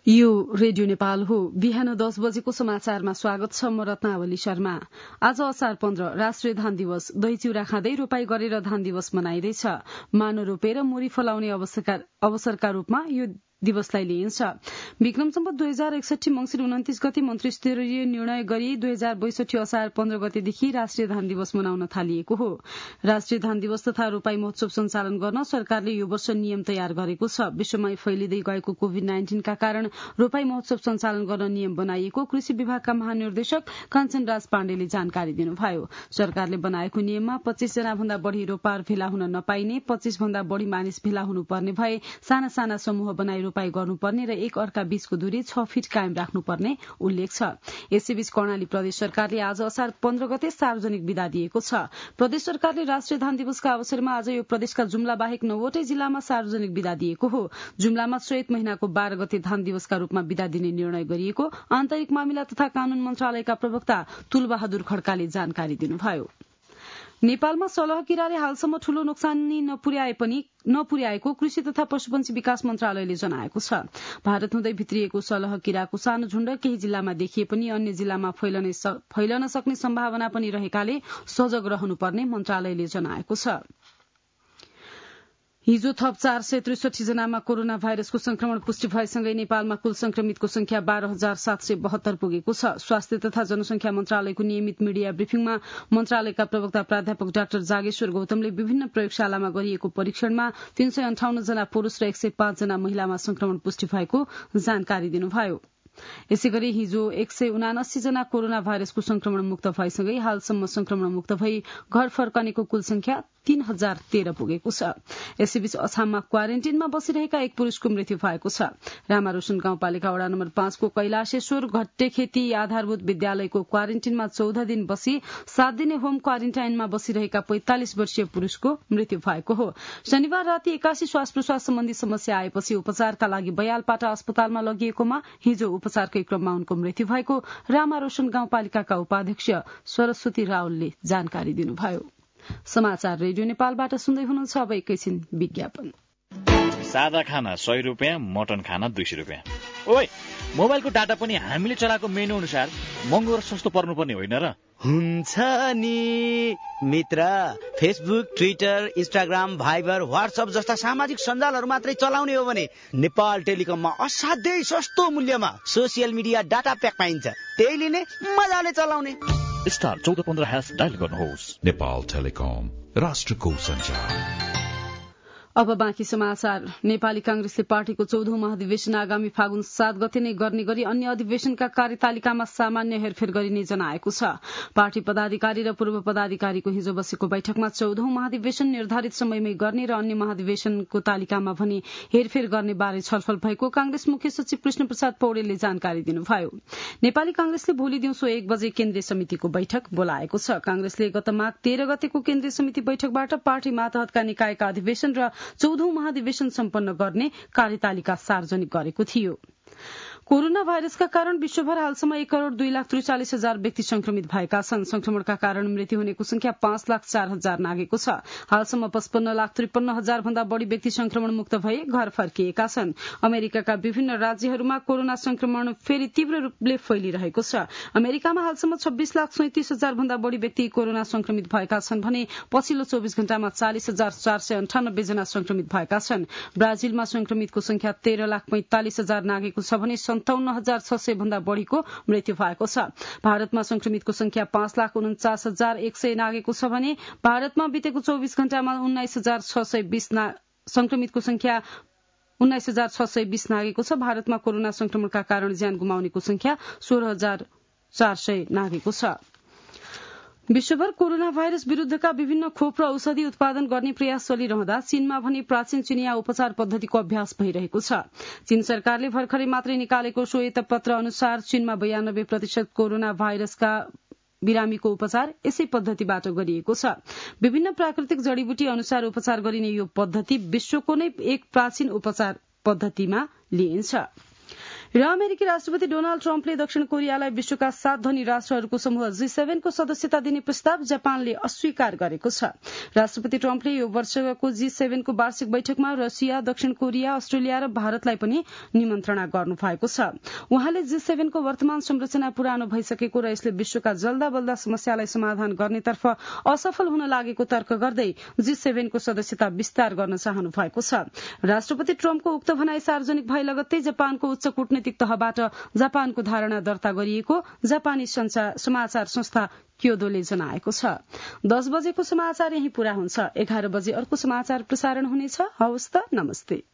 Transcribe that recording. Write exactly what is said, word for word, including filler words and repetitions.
यो रेडियो नेपाल हो। बिहान दस बजेको समाचारमा स्वागत छ। म रत्नावली शर्मा। आज असार पन्ध्र राष्ट्रिय धान दिवस। दही चिउरा खाँदै रोपाई गरेर धान दिवस मनाइँदैछ। मानो रोपेर मोरी फलाउने अवसरका रूपमा यो दिवसलाई लिइन्छ। विक्रम सम्वत दुई हजार एकसठी मंसिर उन्तिस गते मन्त्री स्तरीय निर्णय गरी दुई हजार बैसठी असार पन्ध्र गतेदेखि राष्ट्रिय धान दिवस मनाउन थालिएको हो। राष्ट्रिय धान दिवस तथा रोपाई महोत्सव सञ्चालन गर्न सरकारले यो वर्ष नियम तयार गरेको छ। विश्वमै फैलिँदै गएको कोविड नाइन्टिनका कारण रोपाई महोत्सव सञ्चालन गर्न नियम बनाइएको कृषि विभागका महानिर्देशक काञ्चन राज पाण्डेले जानकारी दिनुभयो। सरकारले बनाएको नियममा पच्चीस जना भन्दा बढ़ी रोपार भेला हुन नपाइने, पच्चीस भन्दा बढ़ी मानिस भेला हुनुपर्ने भए, साना साना समूह बनाई रोपाई गर्नुपर्ने र एक अर्का बीचको दूरी छ फीट कायम राख्नुपर्ने उल्लेख छ। यसैबीच कर्णाली प्रदेश सरकारले आज असार पन्ध्र गते सार्वजनिक विदा दिएको छ। प्रदेश सरकारले राष्ट्रिय धान दिवसका अवसरमा आज यो प्रदेशका जुम्ला बाहेक नौवटै जिल्लामा सार्वजनिक विदा दिएको हो। जुम्लामा चैत महिनाको बाह्र गते धान दिवसका रूपमा विदा दिने निर्णय गरिएको आन्तरिक मामिला तथा कानून मन्त्रालयका प्रवक्ता तुलबहादुर खड्काले जानकारी दिनुभयो। नेपालमा सलह किराले हालसम्म ठूलो नोक्सानी नपुर्याए पनि नपुर्याएको कृषि तथा पशुपन्छी विकास मन्त्रालयले जनाएको छ। भारत हुँदै भित्रिएको सलह किराको सानो झुण्ड केही जिल्लामा देखिए पनि अन्य जिल्लामा फैलन सक्ने सम्भावना पनि रहेकाले सजग रहनुपर्ने मन्त्रालयले जनाएको छ। हिजो थप चार सय त्रिसठी जनामा कोरोना भाइरसको संक्रमण पुष्टि भएसँगै नेपालमा कुल संक्रमितको संख्या बाह्र हजार सात सय बहत्तर पुगेको छ। स्वास्थ्य तथा जनसंख्या मन्त्रालयको नियमित मिडिया ब्रिफिङमा मन्त्रालयका प्रवक्ता प्राध्यापक डाक्टर जागेश्वर गौतमले विभिन्न प्रयोगशालामा गरिएको परीक्षणमा तीन सय अन्ठाउन्न जना पुरूष र एक सय पाँच जना महिलामा संक्रमण पुष्टि भएको जानकारी दिनुभयो। यसैगरी हिजो एक सय उनासी जना कोरोना भाइरसको संक्रमण मुक्त भएसँगै हालसम्म संक्रमण मुक्त भई घर फर्कनेको कुल संख्या तीन हजार तेह्र पुगेको छ। यसैबीच अछाममा क्वारेन्टिनमा बसिरहेका एक पुरूषको मृत्यु भएको छ। रामारोशन गाउँपालिका वडा नम्बर पाँचको कैलाशेश्वर घट्टेखेती आधारभूत विद्यालयको क्वारेन्टिनमा चौध दिन बसी सात दिने होम क्वारेन्टाइनमा बसिरहेका पैंतालिस वर्षीय पुरूषको मृत्यु भएको हो। शनिबार राति एक्कासी श्वास प्रश्वास सम्बन्धी समस्या आएपछि उपचारका लागि बयालपाटा अस्पतालमा लगिएकोमा हिजो उपचारकै क्रममा उनको मृत्यु भएको रामारोशन गाउँपालिकाका उपाध्यक्ष सरस्वती रावलले जानकारी दिनुभयो। समाचार रेडियो नेपालबाट सुन्दै हुनुहुन्छ। अब एकैछिन विज्ञापन। सादा खाना सय रुपियाँ, मटन खाना दुई सय रुपियाँ। ओइ, मोबाइलको डाटा पनि हामीले चलाएको मेनु अनुसार महँगो र सस्तो पर्नुपर्ने होइन र? हुन्छ नि मित्र। Facebook, Twitter, Instagram, Viber, WhatsApp जस्ता सामाजिक सञ्जालहरू मात्रै चलाउने हो भने नेपाल टेलिकममा असाध्यै सस्तो मूल्यमा सोसियल मिडिया डाटा प्याक पाइन्छ। त्यही लिने, मजाले चलाउने। स्टार चौध पन्ध्र ह्यास डायल गर्नुहोस्। नेपाल टेलिकम, राष्ट्रको सञ्चार। अब बाँकी समाचार। नेपाली कांग्रेसले पार्टीको चौधौं महाधिवेशन आगामी फागुन सात गते नै गर्ने गरी अन्य अधिवेशनका कार्यतालिकामा सामान्य हेरफेर गरिने जनाएको छ। पार्टी पदाधिकारी र पूर्व पदाधिकारीको हिजो बसेको बैठकमा चौधौं महाधिवेशन निर्धारित समयमै गर्ने र अन्य महाधिवेशनको तालिकामा भने हेरफेर गर्ने बारे छलफल भएको कांग्रेस मुख्य सचिव कृष्ण प्रसाद पौडेलले जानकारी दिनुभयो। नेपाली कांग्रेसले भोलि दिउँसो एक बजे केन्द्रीय समितिको बैठक बोलाएको छ। कांग्रेसले गत माघ तेह्र गतेको केन्द्रीय समिति बैठकबाट पार्टी मातहतका निकायका अधिवेशन र चौधौं महाधिवेशन सम्पन्न गर्ने कार्यतालिका सार्वजनिक गरेको थियो। कोरोना भाइरसका कारण विश्वभर हालसम्म एक करोड़ दुई लाख त्रिचालिस हजार व्यक्ति संक्रमित भएका छन्। संक्रमणका कारण मृत्यु हुनेको संख्या पाँच लाख चार हजार नागेको छ। हालसम्म पचपन्न लाख त्रिपन्न हजार भन्दा बढ़ी व्यक्ति संक्रमण मुक्त भए घर फर्किएका छन्। अमेरिकाका विभिन्न राज्यहरूमा कोरोना संक्रमण फेरि तीव्र रूपले फैलिरहेको छ। अमेरिकामा हालसम्म छब्बीस लाख सैंतिस हजार भन्दा बढ़ी व्यक्ति कोरोना संक्रमित भएका छन् भने पछिल्लो चौबीस घण्टामा चालिस हजार चार सय अन्ठानब्बे जना संक्रमित भएका छन्। ब्राजिलमा संक्रमितको संख्या तेह्र लाख पैंतालिस हजार नागेको छ भने सन्ताउन्न हजार छ सय भन्दा बढ़ीको मृत्यु भएको छ। भारतमा संक्रमितको संख्या पाँच लाख उन्चास हजार एक सय नागेको छ भने भारतमा बितेको चौबीस घण्टामा उन्नाइस हजार छ सय बीस संक्रमितको संख्या उन्नाइस हजार छ सय बीस नागेको छ। भारतमा कोरोना संक्रमणका कारण ज्यान गुमाउनेको संख्या सोह्र हजार चार सय नागेको छ। विश्वभर कोरोना भाइरस विरूद्धका विभिन्न खोप र औषधि उत्पादन गर्ने प्रयास चलिरहँदा चीनमा भने प्राचीन चिनिया उपचार पद्धतिको अभ्यास भइरहेको छ। चीन सरकारले भर्खरै मात्रै निकालेको श्वेतपत्र अनुसार चीनमा बयानब्बे प्रतिशत कोरोना भाइरसका बिरामीको उपचार यसै पद्धतिबाट गरिएको छ। विभिन्न प्राकृतिक जड़ीबुटी अनुसार उपचार गरिने यो पद्धति विश्वको नै एक प्राचीन उपचार पद्धतिमा लिइन्छ। र अमेरिकी राष्ट्रपति डोनाल्ड ट्रम्पले दक्षिण कोरियालाई विश्वका सात धनी राष्ट्रहरूको समूह जी सेभेनको सदस्यता दिने प्रस्ताव जापानले अस्वीकार गरेको छ। राष्ट्रपति ट्रम्पले यो वर्षको जी सेभेनको वार्षिक बैठकमा रसिया, दक्षिण कोरिया, अस्ट्रेलिया र भारतलाई पनि निमन्त्रणा गर्नु भएको छ। उहाँले जी सेभेनको वर्तमान संरचना पुरानो भइसकेको र यसले विश्वका जल्दा बल्दा समस्यालाई समाधान गर्नेतर्फ असफल हुन लागेको तर्क गर्दै जी सेभेनको सदस्यता विस्तार गर्न चाहनु भएको छ। राष्ट्रपति ट्रम्पको उक्त भनाई सार्वजनिक भए लगत्तै जापानको उच्च कूटनीतिक तहबाट जापानको धारणा दर्ता गरिएको जापानी समाचार संस्था क्योदोले जनाएको छ। दस बजेको समाचार यही पूरा हुन्छ। एघार बजे अर्को समाचार प्रसारण हुनेछ। हवस् त, नमस्ते।